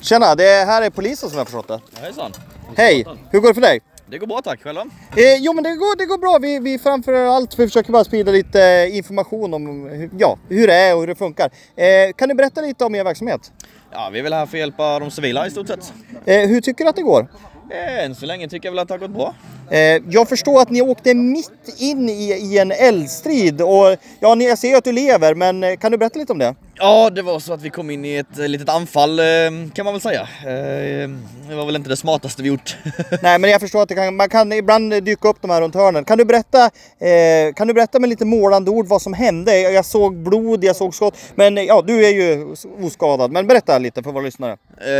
Tjena, det här är polisen som jag har förstått det. Hejsan. Hej, hur går det för dig? Det går bra, tack. Själva? Jo men det går bra, vi framför allt vi försöker bara sprida lite information om hur det är och hur det funkar. Kan du berätta lite om er verksamhet? Ja, vi är väl här för att hjälpa de civila i stort sett. Hur tycker du att det går? Än så länge tycker jag väl att det har gått bra. Jag förstår att ni åkte mitt in i en eldstrid och jag ser ju att du lever, men kan du berätta lite om det? Ja, det var så att vi kom in i ett litet anfall kan man väl säga. Det var väl inte det smartaste vi gjort. Nej, men jag förstår att man kan ibland dyka upp de här runt hörnen. Kan du berätta med lite målande ord vad som hände? Jag såg blod, jag såg skott, men ja, du är ju oskadad. Men berätta lite för våra lyssnare.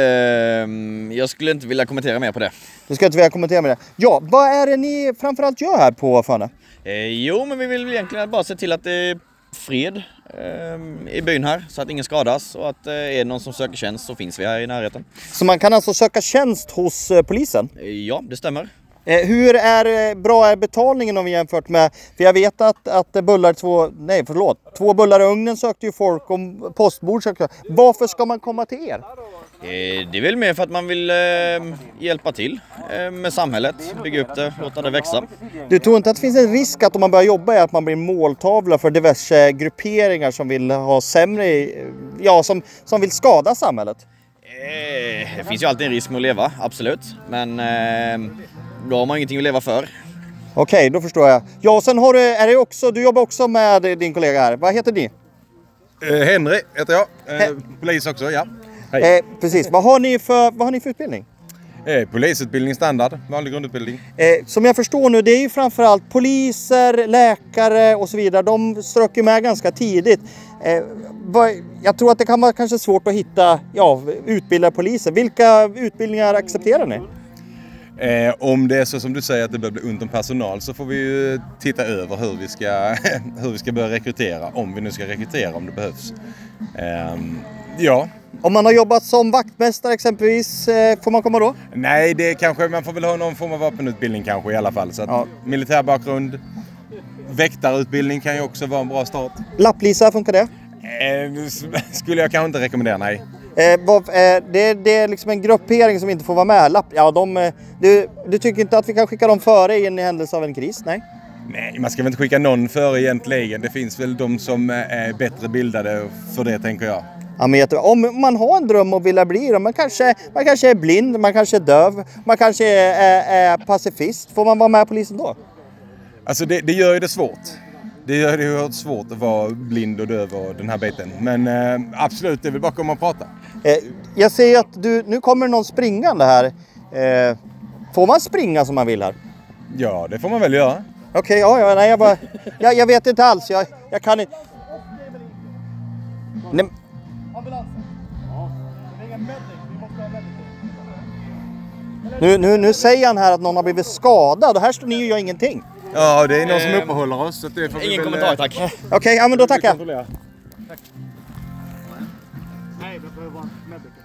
Jag skulle inte vilja kommentera mer på det. Du ska inte vilja kommentera med det. Ja, vad är det ni framförallt gör här på Färnö? Jo, men vi vill egentligen bara se till att det är fred i byn här, så att ingen skadas, och att är det någon som söker tjänst så finns vi här i närheten. Så man kan alltså söka tjänst hos polisen? Ja, det stämmer. Hur bra är betalningen om vi jämfört med, för jag vet att två bullar i ugnen sökte ju folk, om postbord sökte. Varför ska man komma till er? Det är väl mer för att man vill hjälpa till med samhället, bygga upp det, låta det växa. Du tror inte att det finns en risk att om man börjar jobba att man blir måltavla för diverse grupperingar som vill ha sämre, som vill skada samhället? Det finns ju alltid en risk med att leva, absolut. Men då har man ingenting att leva för. Okej, då förstår jag. Ja, och sen du jobbar också med din kollega här. Vad heter ni? Henry heter jag. Polis också, ja. Precis. Vad har ni för utbildning? Polisutbildning standard, vanlig grundutbildning. Som jag förstår nu, det är ju framförallt poliser, läkare och så vidare. De strök ju med ganska tidigt. Jag tror att det kan vara kanske svårt att hitta utbildade poliser. Vilka utbildningar accepterar ni? Om det är så som du säger att det börjar bli ont om personal, så får vi ju titta över hur vi ska börja rekrytera. Om vi nu ska rekrytera, om det behövs. Ja. Om man har jobbat som vaktmästare exempelvis, får man komma då? Nej, man får väl ha någon form av vapenutbildning kanske i alla fall. Så att militär bakgrund, väktarutbildning kan ju också vara en bra start. Lapplisa, funkar det? Skulle jag kanske inte rekommendera, nej. Det är liksom en gruppering som inte får vara med. Du tycker inte att vi kan skicka dem före i händelse av en kris? Nej? Nej, man ska väl inte skicka någon före egentligen. Det finns väl de som är bättre bildade för det, tänker jag. Ja, men om man har en dröm och vill bli, man kanske är blind, man kanske är döv, man kanske är pacifist. Får man vara med i polisen då? Alltså det gör ju det svårt. Det gör det ju svårt att vara blind och döv och den här biten. Men absolut, det är väl bara komma och prata. Jag ser att nu kommer någon springande här. Får man springa som man vill här? Ja, det får man väl göra. Okej, jag vet inte alls. Jag kan inte. Nej. Ambulansen. Ja. Det är ingen medic. Vi måste ha medic. Nu säger han här att någon har blivit skadad och här står ni och gör ingenting. Ja, det är någon som uppehåller oss. Så det får ingen kommentar, tack. Okej, ja men då tackar jag. Tack. Nej, det behöver vara medic.